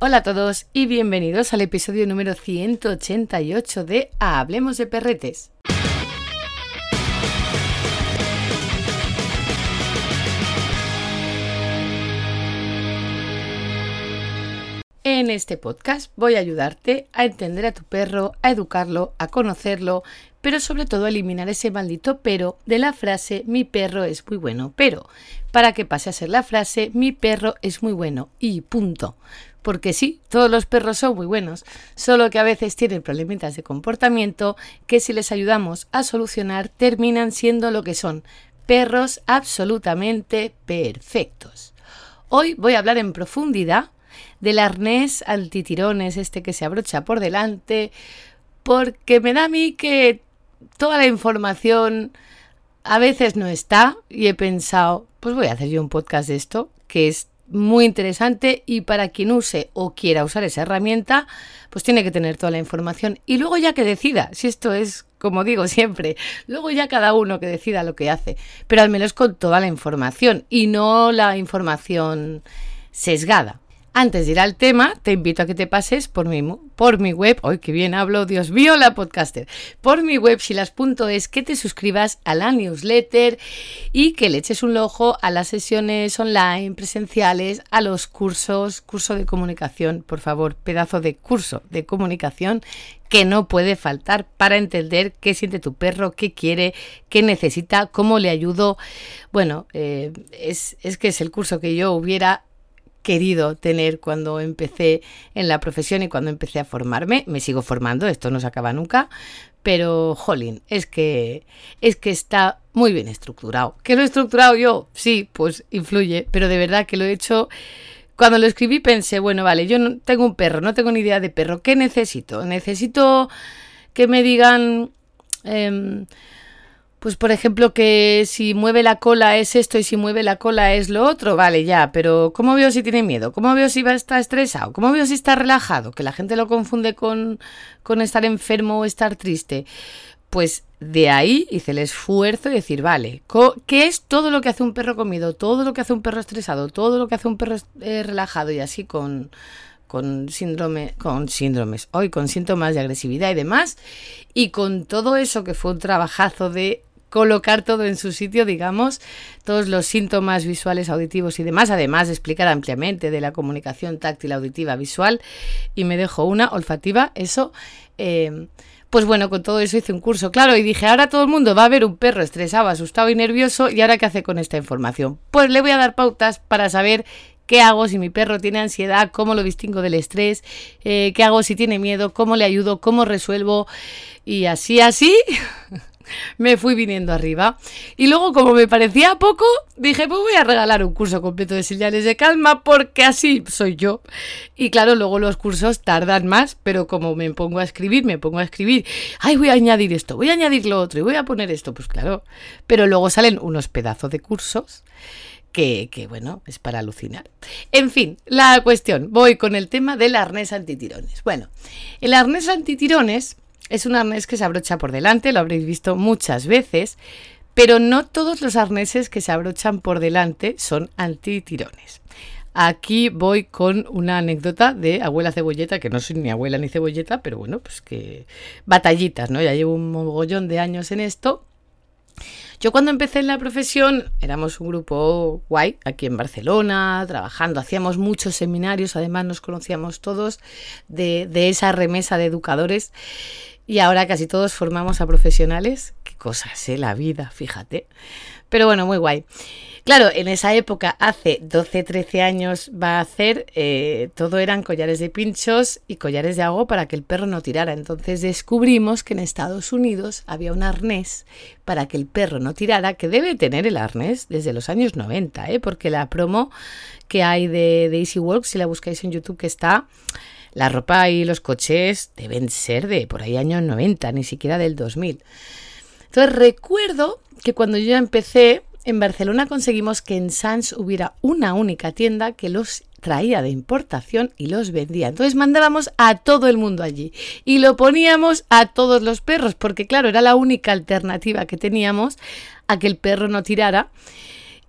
Hola a todos y bienvenidos al episodio número 188 de Hablemos de Perretes. En este podcast voy a ayudarte a entender a tu perro, a educarlo, a conocerlo, pero sobre todo a eliminar ese maldito pero de la frase mi perro es muy bueno, pero para que pase a ser la frase mi perro es muy bueno y punto. Porque sí, todos los perros son muy buenos, solo que a veces tienen problemitas de comportamiento que si les ayudamos a solucionar terminan siendo lo que son, perros absolutamente perfectos. Hoy voy a hablar en profundidad del arnés antitirones, este que se abrocha por delante, porque me da a mí que toda la información a veces no está y he pensado, pues voy a hacer yo un podcast de esto, que es muy interesante y para quien use o quiera usar esa herramienta, pues tiene que tener toda la información y luego ya que decida, si esto es como digo siempre, luego ya cada uno que decida lo que hace, pero al menos con toda la información y no la información sesgada. Antes de ir al tema, te invito a que te pases por mi web, ¡ay, qué bien hablo! ¡Dios mío, la podcaster! Por mi web, silas.es, que te suscribas a la newsletter y que le eches un ojo a las sesiones online, presenciales, a los curso de comunicación, por favor, pedazo de curso de comunicación que no puede faltar para entender qué siente tu perro, qué quiere, qué necesita, cómo le ayudo. Bueno, es que es el curso que yo hubiera querido tener cuando empecé en la profesión y cuando empecé a formarme. Me sigo formando, esto no se acaba nunca, pero jolín, es que está muy bien estructurado. ¿Que lo he estructurado yo? Sí, pues influye, pero de verdad que lo he hecho. Cuando lo escribí pensé, bueno, vale, yo no tengo un perro, no tengo ni idea de perro, ¿qué necesito? Necesito que me digan pues por ejemplo que si mueve la cola es esto y si mueve la cola es lo otro, vale ya, pero ¿cómo veo si tiene miedo? ¿Cómo veo si está estresado? ¿Cómo veo si está relajado? Que la gente lo confunde con estar enfermo o estar triste. Pues de ahí hice el esfuerzo de decir, vale, ¿qué es todo lo que hace un perro con miedo? Todo lo que hace un perro estresado, todo lo que hace un perro relajado y así con síntomas de agresividad y demás, y con todo eso que fue un trabajazo de colocar todo en su sitio, digamos, todos los síntomas visuales, auditivos y demás, además de explicar ampliamente de la comunicación táctil, auditiva, visual, y me dejó una olfativa, eso, pues bueno, con todo eso hice un curso, claro, y dije, ahora todo el mundo va a ver un perro estresado, asustado y nervioso, ¿y ahora qué hace con esta información? Pues le voy a dar pautas para saber ¿qué hago si mi perro tiene ansiedad? ¿Cómo lo distingo del estrés? ¿Qué hago si tiene miedo? ¿Cómo le ayudo? ¿Cómo resuelvo? Y así me fui viniendo arriba. Y luego, como me parecía poco, dije, pues voy a regalar un curso completo de señales de calma porque así soy yo. Y claro, luego los cursos tardan más, pero como me pongo a escribir, ay, voy a añadir esto, voy a añadir lo otro y voy a poner esto, pues claro. Pero luego salen unos pedazos de cursos que bueno, es para alucinar. En fin, la cuestión, voy con el tema del arnés antitirones. Bueno, el arnés antitirones es un arnés que se abrocha por delante, lo habréis visto muchas veces, pero no todos los arneses que se abrochan por delante son antitirones. Aquí voy con una anécdota de abuela cebolleta, que no soy ni abuela ni cebolleta, pero bueno, pues que batallitas, ¿no? Ya llevo un mogollón de años en esto. Yo cuando empecé en la profesión éramos un grupo guay aquí en Barcelona, trabajando, hacíamos muchos seminarios, además nos conocíamos todos de esa remesa de educadores y ahora casi todos formamos a profesionales. Qué cosas, la vida, fíjate. Pero bueno, muy guay. Claro, en esa época, hace 12, 13 años va a hacer, todo eran collares de pinchos y collares de agua para que el perro no tirara. Entonces descubrimos que en Estados Unidos había un arnés para que el perro no tirara, que debe tener el arnés desde los años 90, porque la promo que hay de Easy Walk, si la buscáis en YouTube, que está, la ropa y los coches deben ser de por ahí años 90, ni siquiera del 2000. Entonces recuerdo que cuando yo empecé, en Barcelona conseguimos que en Sants hubiera una única tienda que los traía de importación y los vendía. Entonces mandábamos a todo el mundo allí y lo poníamos a todos los perros porque claro, era la única alternativa que teníamos a que el perro no tirara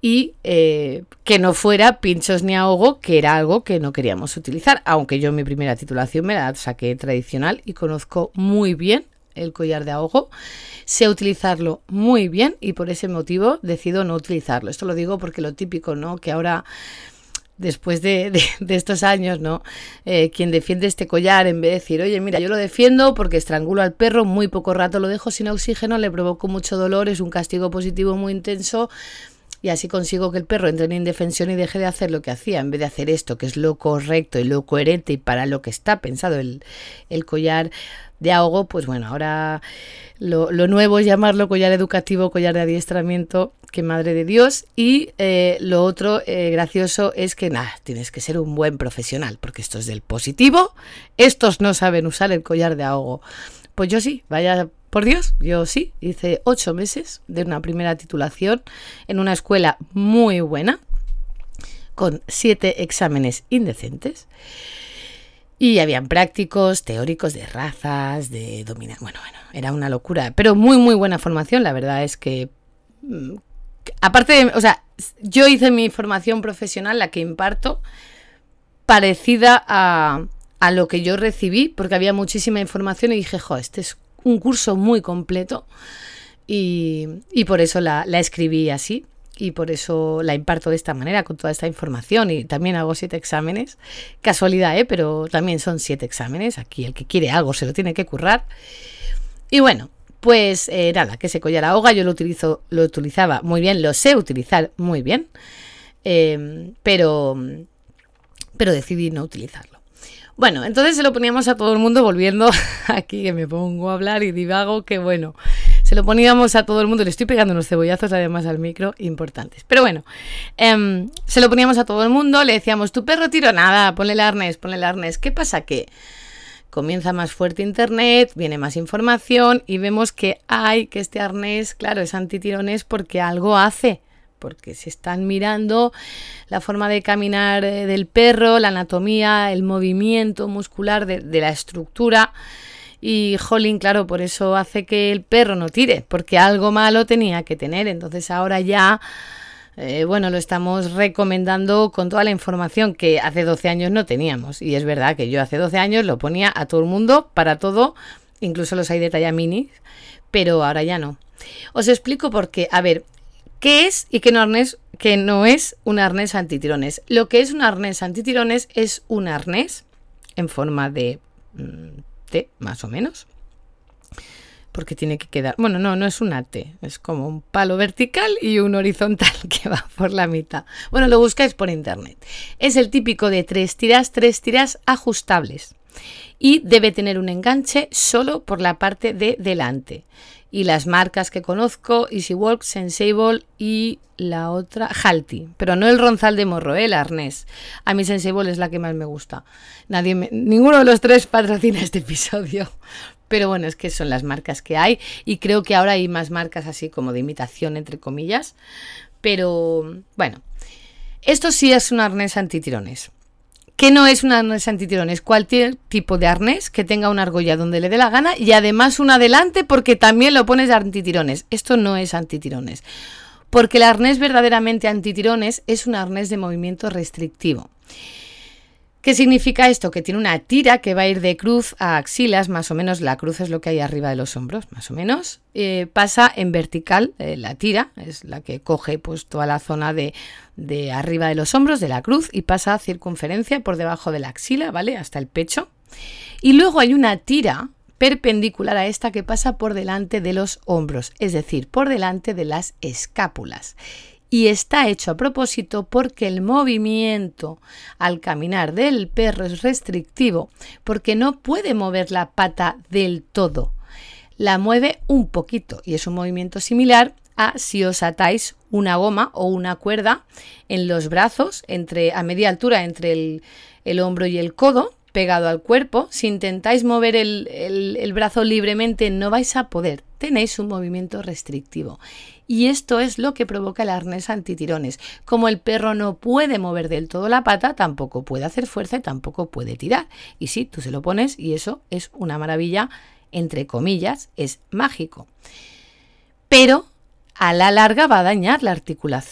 y que no fuera pinchos ni ahogo, que era algo que no queríamos utilizar, aunque yo en mi primera titulación me la saqué tradicional y conozco muy bien el collar de ahogo, sé utilizarlo muy bien y por ese motivo decido no utilizarlo. Esto lo digo porque lo típico, ¿no? Que ahora, después de estos años, ¿no? Quien defiende este collar, en vez de decir, oye, mira, yo lo defiendo porque estrangulo al perro, muy poco rato lo dejo sin oxígeno, le provoco mucho dolor, es un castigo positivo muy intenso, y así consigo que el perro entre en indefensión y deje de hacer lo que hacía, en vez de hacer esto, que es lo correcto y lo coherente y para lo que está pensado el collar de ahogo. Pues bueno, ahora lo nuevo es llamarlo collar educativo, collar de adiestramiento, que madre de Dios. Y lo otro gracioso es que tienes que ser un buen profesional, porque esto es del positivo, estos no saben usar el collar de ahogo. Pues yo sí, vaya por Dios, yo sí, hice 8 meses de una primera titulación en una escuela muy buena, con 7 exámenes indecentes, y habían prácticos, teóricos de razas, de dominar, bueno, era una locura, pero muy muy buena formación. La verdad es que, aparte de, yo hice mi formación profesional, la que imparto, parecida a lo que yo recibí, porque había muchísima información y dije, este es un curso muy completo y por eso la escribí así y por eso la imparto de esta manera, con toda esta información, y también hago 7 exámenes, casualidad, pero también son 7 exámenes. Aquí el que quiere algo se lo tiene que currar. Y bueno, pues que ese collar ahoga yo lo utilizaba muy bien, lo sé utilizar muy bien, pero decidí no utilizarlo. Bueno, entonces se lo poníamos a todo el mundo, volviendo aquí que me pongo a hablar y divago, que bueno, se lo poníamos a todo el mundo. Le estoy pegando unos cebollazos además al micro importantes. Pero bueno, se lo poníamos a todo el mundo, le decíamos, tu perro tiro, nada, ponle el arnés. ¿Qué pasa? Que comienza más fuerte internet, viene más información y vemos que este arnés, claro, es antitirones porque algo hace. Porque se están mirando la forma de caminar del perro, la anatomía, el movimiento muscular de la estructura. Y, jolín, claro, por eso hace que el perro no tire, porque algo malo tenía que tener. Entonces ahora ya, lo estamos recomendando con toda la información que hace 12 años no teníamos. Y es verdad que yo hace 12 años lo ponía a todo el mundo, para todo, incluso los hay de talla mini, pero ahora ya no. Os explico por qué. A ver, ¿qué es y qué no es un arnés antitirones? Lo que es un arnés antitirones es un arnés en forma de T, más o menos, porque tiene que quedar... Bueno, no es una T, es como un palo vertical y un horizontal que va por la mitad. Bueno, lo buscáis por internet. Es el típico de 3 tiras ajustables y debe tener un enganche solo por la parte de delante. Y las marcas que conozco, EasyWalk, Sensible y la otra, Halti. Pero no el ronzal de morro, el arnés. A mí Sensible es la que más me gusta. Ninguno de los 3 patrocina este episodio. Pero bueno, es que son las marcas que hay. Y creo que ahora hay más marcas así como de imitación, entre comillas. Pero bueno, esto sí es un arnés antitirones. ¿Qué no es un arnés antitirones? Cualquier tipo de arnés que tenga una argolla donde le dé la gana y además un adelante, porque también lo pones de antitirones. Esto no es antitirones, porque el arnés verdaderamente antitirones es un arnés de movimiento restrictivo. ¿Qué significa esto? Que tiene una tira que va a ir de cruz a axilas, más o menos. La cruz es lo que hay arriba de los hombros, más o menos. Pasa en vertical, la tira es la que coge pues toda la zona de arriba de los hombros, de la cruz, y pasa a circunferencia por debajo de la axila, ¿vale? Hasta el pecho. Y luego hay una tira perpendicular a esta que pasa por delante de los hombros, es decir, por delante de las escápulas. Y está hecho a propósito porque el movimiento al caminar del perro es restrictivo, porque no puede mover la pata del todo. La mueve un poquito y es un movimiento similar a si os atáis una goma o una cuerda en los brazos a media altura entre el hombro y el codo, pegado al cuerpo. Si intentáis mover el brazo libremente no vais a poder, tenéis un movimiento restrictivo. Y esto es lo que provoca el arnés antitirones. Como el perro no puede mover del todo la pata, tampoco puede hacer fuerza y tampoco puede tirar. Y sí, tú se lo pones y eso es una maravilla, entre comillas, es mágico. Pero a la larga va a dañar la articulación.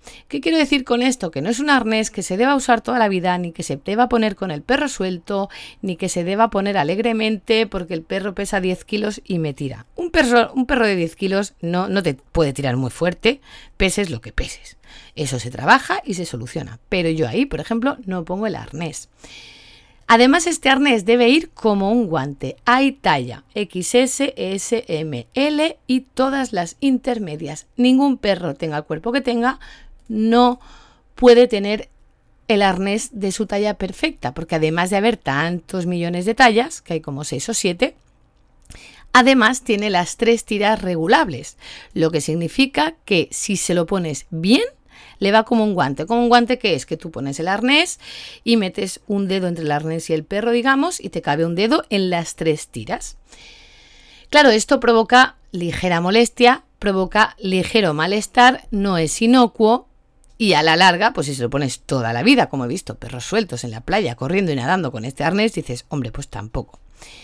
¿Qué quiero decir con esto? Que no es un arnés que se deba usar toda la vida, ni que se deba poner con el perro suelto, ni que se deba poner alegremente porque el perro pesa 10 kilos y me tira. Un perro de 10 kilos no te puede tirar muy fuerte, peses lo que peses. Eso se trabaja y se soluciona. Pero yo ahí, por ejemplo, no pongo el arnés. Además, este arnés debe ir como un guante. Hay talla XS, S, M, L y todas las intermedias. Ningún perro, tenga el cuerpo que tenga, no puede tener el arnés de su talla perfecta, porque además de haber tantos millones de tallas, que hay como 6 o 7, además tiene las 3 tiras regulables, lo que significa que si se lo pones bien, le va como un guante. ¿Como un guante qué es? Que tú pones el arnés y metes un dedo entre el arnés y el perro, digamos, y te cabe un dedo en las 3 tiras. Claro, esto provoca ligera molestia, provoca ligero malestar, no es inocuo y a la larga, pues si se lo pones toda la vida, como he visto perros sueltos en la playa corriendo y nadando con este arnés, dices, hombre, pues tampoco.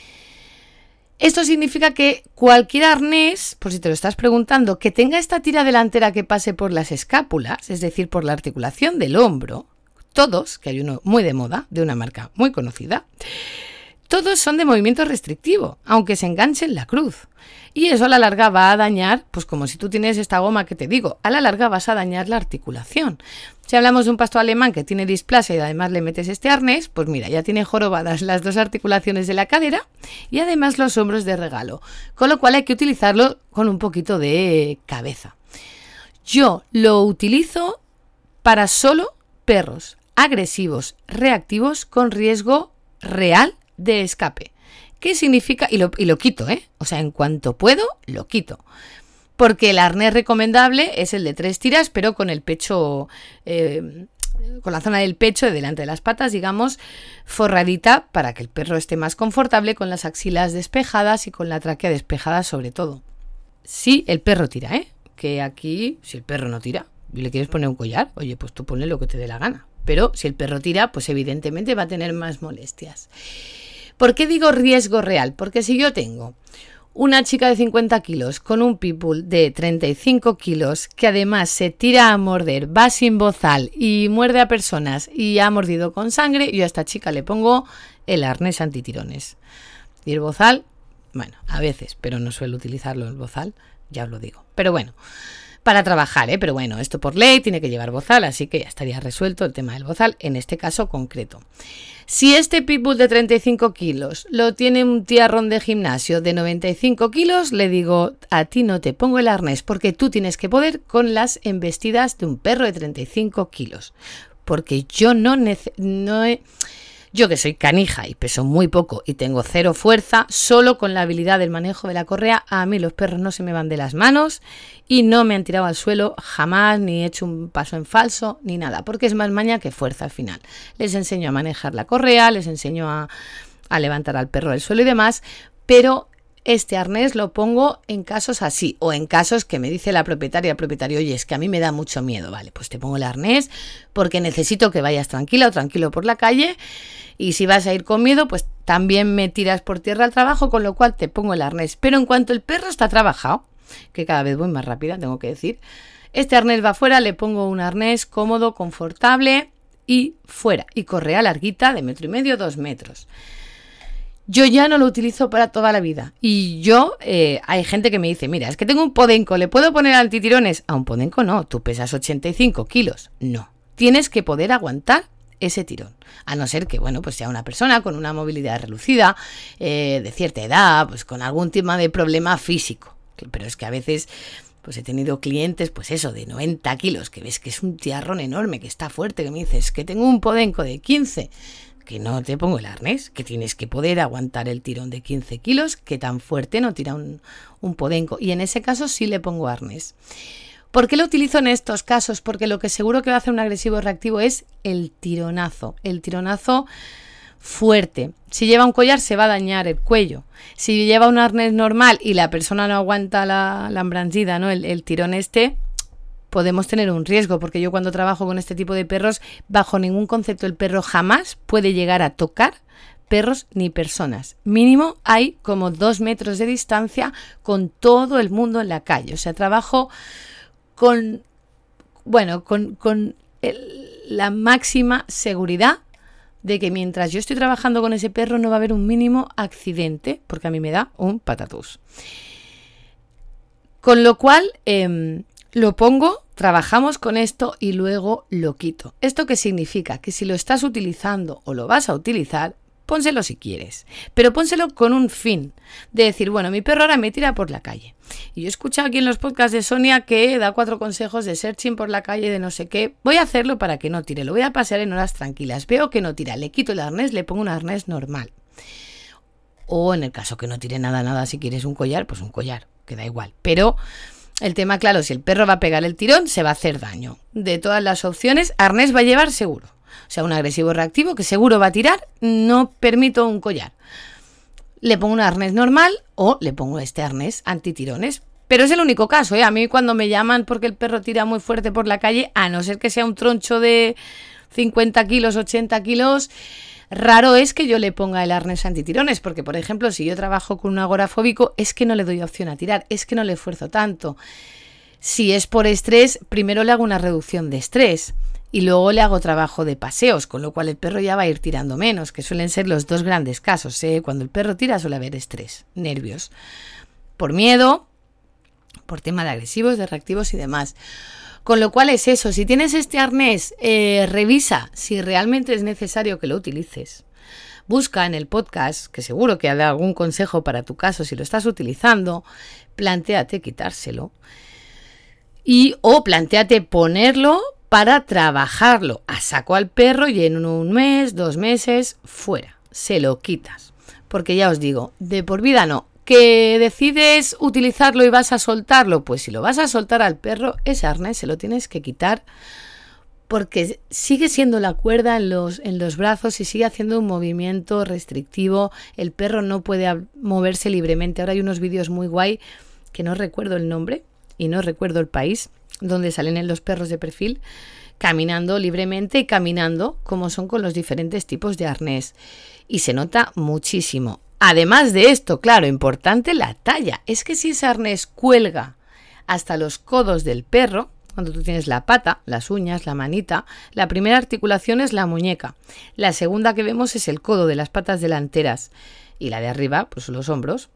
Esto significa que cualquier arnés, por si te lo estás preguntando, que tenga esta tira delantera que pase por las escápulas, es decir, por la articulación del hombro, todos, que hay uno muy de moda, de una marca muy conocida, todos son de movimiento restrictivo, aunque se enganche en la cruz. Y eso a la larga va a dañar, pues como si tú tienes esta goma que te digo, a la larga vas a dañar la articulación. Si hablamos de un pastor alemán que tiene displasia y además le metes este arnés, pues mira, ya tiene jorobadas las 2 articulaciones de la cadera y además los hombros de regalo. Con lo cual hay que utilizarlo con un poquito de cabeza. Yo lo utilizo para solo perros agresivos, reactivos, con riesgo real de escape. ¿Qué significa? Y lo quito, ¿eh? O sea, en cuanto puedo, lo quito. Porque el arnés recomendable es el de 3 tiras, pero con el pecho, con la zona del pecho, de delante de las patas, digamos, forradita para que el perro esté más confortable, con las axilas despejadas y con la tráquea despejada sobre todo. Si el perro tira, ¿eh? Que aquí, si el perro no tira y le quieres poner un collar, oye, pues tú ponle lo que te dé la gana. Pero si el perro tira, pues evidentemente va a tener más molestias. ¿Por qué digo riesgo real? Porque si yo tengo una chica de 50 kilos con un pitbull de 35 kilos que además se tira a morder, va sin bozal y muerde a personas y ha mordido con sangre, yo a esta chica le pongo el arnés antitirones. Y el bozal, bueno, a veces, pero no suelo utilizarlo el bozal, ya os lo digo. Pero bueno, para trabajar, pero bueno, esto por ley tiene que llevar bozal, así que ya estaría resuelto el tema del bozal en este caso concreto. Si este pitbull de 35 kilos lo tiene un tiarrón de gimnasio de 95 kilos, le digo, a ti no te pongo el arnés porque tú tienes que poder con las embestidas de un perro de 35 kilos. Porque yo yo que soy canija y peso muy poco y tengo 0 fuerza, solo con la habilidad del manejo de la correa, a mí los perros no se me van de las manos y no me han tirado al suelo jamás, ni he hecho un paso en falso, ni nada, porque es más maña que fuerza al final. Les enseño a manejar la correa, les enseño a levantar al perro del suelo y demás, pero este arnés lo pongo en casos así, o en casos que me dice la propietaria, el propietario, oye, es que a mí me da mucho miedo, vale, pues te pongo el arnés porque necesito que vayas tranquila o tranquilo por la calle, y si vas a ir con miedo, pues también me tiras por tierra al trabajo, con lo cual te pongo el arnés. Pero en cuanto el perro está trabajado, que cada vez voy más rápida, tengo que decir, este arnés va fuera, le pongo un arnés cómodo, confortable y fuera, y correa larguita de 1,5 metros, 2 metros. Yo ya no lo utilizo para toda la vida. Y hay gente que me dice, mira, es que tengo un podenco, ¿le puedo poner antitirones? A un podenco no, tú pesas 85 kilos. No, tienes que poder aguantar ese tirón. A no ser que, bueno, pues sea una persona con una movilidad reducida, de cierta edad, pues con algún tipo de problema físico. Pero es que a veces, pues he tenido clientes, pues eso, de 90 kilos, que ves que es un tiarrón enorme, que está fuerte, que me dices, que tengo un podenco de 15, que no te pongo el arnés, que tienes que poder aguantar el tirón de 15 kilos, que tan fuerte no tira un podenco. Y en ese caso sí le pongo arnés. ¿Por qué lo utilizo en estos casos? Porque lo que seguro que va a hacer un agresivo reactivo es el tironazo fuerte. Si lleva un collar se va a dañar el cuello. Si lleva un arnés normal y la persona no aguanta la embranzida, ¿no? El tirón podemos tener un riesgo, porque yo cuando trabajo con este tipo de perros, bajo ningún concepto el perro jamás puede llegar a tocar perros ni personas. Mínimo hay como 2 metros de distancia con todo el mundo en la calle. O sea, trabajo con la máxima seguridad de que mientras yo estoy trabajando con ese perro no va a haber un mínimo accidente, porque a mí me da un patatús. Con lo cual lo pongo, trabajamos con esto y luego lo quito. ¿Esto qué significa? Que si lo estás utilizando o lo vas a utilizar, pónselo si quieres, pero pónselo con un fin de decir, bueno, mi perro ahora me tira por la calle. Y yo he escuchado aquí en los podcasts de Sonia que da 4 consejos de searching por la calle, de no sé qué. Voy a hacerlo para que no tire, lo voy a pasear en horas tranquilas. Veo que no tira, le quito el arnés, le pongo un arnés normal. O en el caso que no tire nada, si quieres un collar, pues un collar, que da igual. Pero el tema, claro, si el perro va a pegar el tirón, se va a hacer daño. De todas las opciones, arnés va a llevar seguro. O sea, un agresivo reactivo que seguro va a tirar, no permito un collar. Le pongo un arnés normal o le pongo este arnés antitirones. Pero es el único caso, ¿eh? A mí cuando me llaman porque el perro tira muy fuerte por la calle, a no ser que sea un troncho de 50 kilos, 80 kilos, raro es que yo le ponga el arnés antitirones. Porque, por ejemplo, si yo trabajo con un agorafóbico, es que no le doy opción a tirar, es que no le esfuerzo tanto. Si es por estrés, primero le hago una reducción de estrés. Y luego le hago trabajo de paseos, con lo cual el perro ya va a ir tirando menos, que suelen ser los dos grandes casos, ¿eh? Cuando el perro tira suele haber estrés, nervios, por miedo, por tema de agresivos, de reactivos y demás. Con lo cual es eso, si tienes este arnés, revisa si realmente es necesario que lo utilices. Busca en el podcast, que seguro que habrá algún consejo para tu caso si lo estás utilizando, plantéate quitárselo. O plantéate ponerlo para trabajarlo a saco al perro y en 1 mes, 2 meses, fuera, se lo quitas. Porque ya os digo, de por vida no. ¿Que decides utilizarlo y vas a soltarlo? Pues si lo vas a soltar al perro, ese arnés se lo tienes que quitar porque sigue siendo la cuerda en los brazos y sigue haciendo un movimiento restrictivo. El perro no puede moverse libremente. Ahora hay unos vídeos muy guay que no recuerdo el nombre y no recuerdo el país, donde salen los perros de perfil caminando libremente y caminando como son con los diferentes tipos de arnés. Y se nota muchísimo. Además de esto, claro, importante la talla. Es que si ese arnés cuelga hasta los codos del perro, cuando tú tienes la pata, las uñas, la manita, la primera articulación es la muñeca. La segunda que vemos es el codo de las patas delanteras. Y la de arriba, pues los hombros,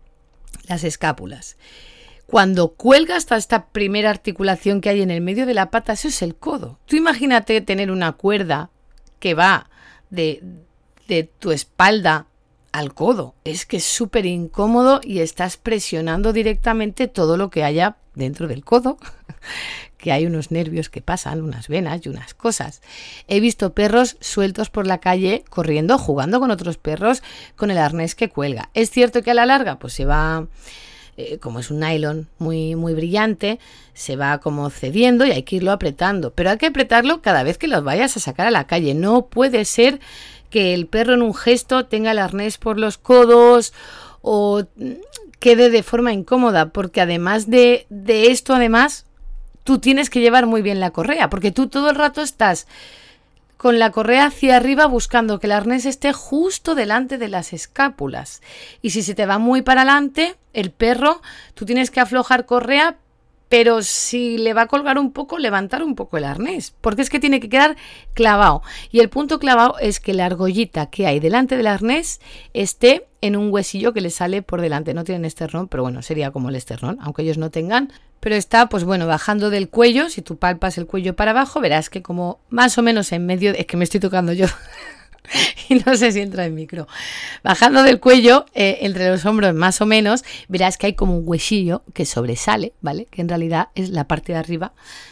las escápulas. Cuando cuelga hasta esta primera articulación que hay en el medio de la pata, eso es el codo. Tú imagínate tener una cuerda que va de tu espalda al codo. Es que es súper incómodo y estás presionando directamente todo lo que haya dentro del codo, que hay unos nervios que pasan, unas venas y unas cosas. He visto perros sueltos por la calle, corriendo, jugando con otros perros, con el arnés que cuelga. Es cierto que a la larga pues se va... como es un nylon muy, muy brillante, se va como cediendo y hay que irlo apretando. Pero hay que apretarlo cada vez que lo vayas a sacar a la calle. No puede ser que el perro en un gesto tenga el arnés por los codos o quede de forma incómoda, porque además de esto, además, tú tienes que llevar muy bien la correa, porque tú todo el rato estás con la correa hacia arriba buscando que el arnés esté justo delante de las escápulas. Y si se te va muy para adelante, el perro, tú tienes que aflojar correa, pero si le va a colgar un poco, levantar un poco el arnés, porque es que tiene que quedar clavado. Y el punto clavado es que la argollita que hay delante del arnés esté en un huesillo que le sale por delante. No tienen esternón, pero bueno, sería como el esternón, aunque ellos no tengan. Pero está, pues bueno, bajando del cuello. Si tú palpas el cuello para abajo, verás que como más o menos en medio... Es que me estoy tocando yo y no sé si entra el micro. Bajando del cuello, entre los hombros más o menos, verás que hay como un huesillo que sobresale, ¿vale? Que en realidad es la parte de arriba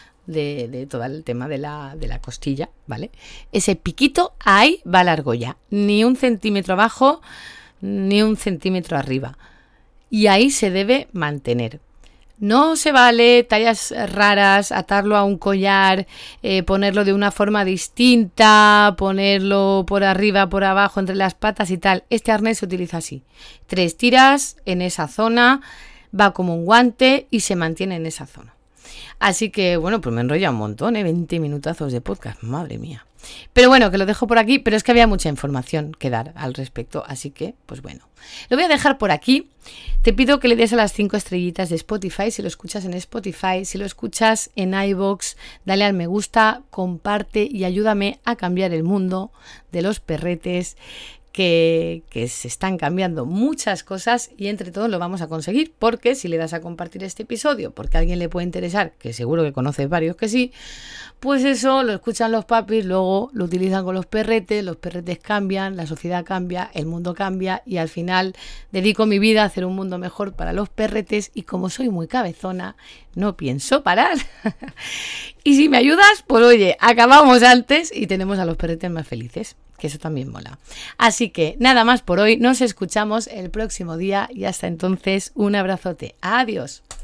de todo el tema de la costilla, ¿vale? Ese piquito, ahí va la argolla. Ni 1 centímetro abajo, ni 1 centímetro arriba. Y ahí se debe mantener. No se vale tallas raras, atarlo a un collar, ponerlo de una forma distinta, ponerlo por arriba, por abajo, entre las patas y tal. Este arnés se utiliza así. 3 tiras en esa zona, va como un guante y se mantiene en esa zona. Así que, bueno, pues me enrolla un montón, 20 minutazos de podcast, madre mía. Pero bueno, que lo dejo por aquí, pero es que había mucha información que dar al respecto, así que, pues bueno. Lo voy a dejar por aquí. Te pido que le des a las 5 estrellitas de Spotify, si lo escuchas en Spotify, si lo escuchas en iVoox, dale al me gusta, comparte y ayúdame a cambiar el mundo de los perretes, que se están cambiando muchas cosas y entre todos lo vamos a conseguir, porque si le das a compartir este episodio, porque a alguien le puede interesar, que seguro que conoces varios que sí, pues eso lo escuchan los papis, luego lo utilizan con los perretes cambian, la sociedad cambia, el mundo cambia y al final dedico mi vida a hacer un mundo mejor para los perretes y como soy muy cabezona, no pienso parar. Y si me ayudas, pues oye, acabamos antes y tenemos a los perretes más felices, que eso también mola. Así que nada más por hoy, nos escuchamos el próximo día y hasta entonces un abrazote. Adiós.